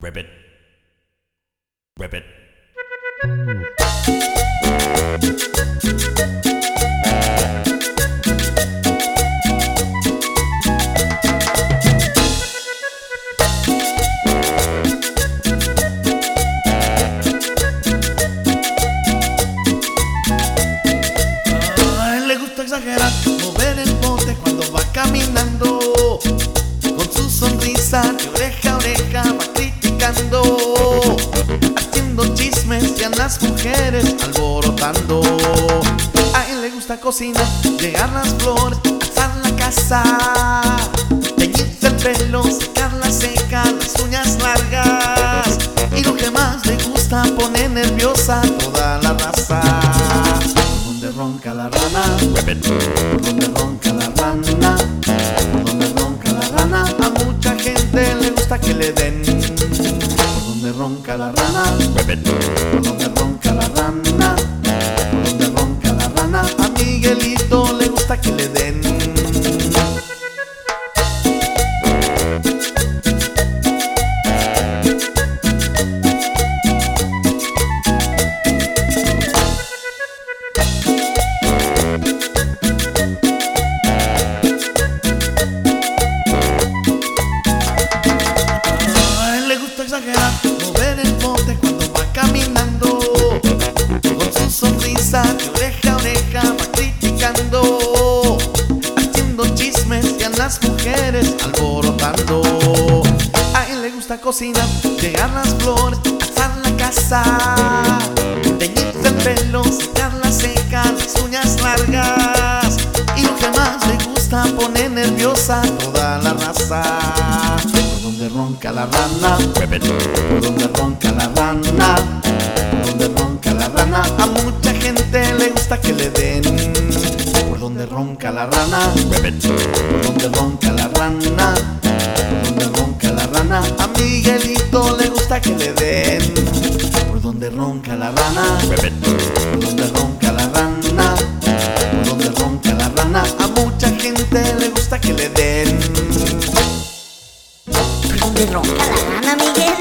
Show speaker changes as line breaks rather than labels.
Ribbit. Ribbit.
A él le gusta exagerar, mover el bote cuando va caminando, con su sonrisa de oreja a oreja va criticando, haciendo chismes y a las mujeres alborotando. A él le gusta cocinar, llegar las flores, alzar la casa, teñirse el pelo, secar la ceja, las uñas largas, y lo que más le gusta pone nerviosa a toda la raza. Por donde ronca la rana,
Ribbit.
por donde ronca la rana, por donde ronca la rana, a mucha gente le gusta que le den. Por donde ronca la rana,
Ribbit.
por donde ronca la rana, por donde ronca la rana, a Miguelito le gusta que le den. A él le gusta exagerar, mover el bote cuando va caminando, con su sonrisa de oreja a oreja va criticando, haciendo chismes y a las mujeres alborotando. A él le gusta cocinar, llegar las flores, alzar la casa, teñirse el pelo, secar la ceja, las uñas largas, y lo que más le gusta pone nerviosa a toda la raza. Por donde ronca la rana,
Ribbit.
por donde ronca la rana, por donde ronca la rana, a mucha gente le gusta que le den. Por donde ronca la rana,
Ribbit.
por donde ronca la rana, por donde ronca la rana, a Miguelito le gusta que le den. Por donde ronca la rana,
Ribbit.
por donde ronca la rana, por donde ronca la rana, a mucha gente le gusta que le den.
¿Por dónde ronca la rana, Miguel?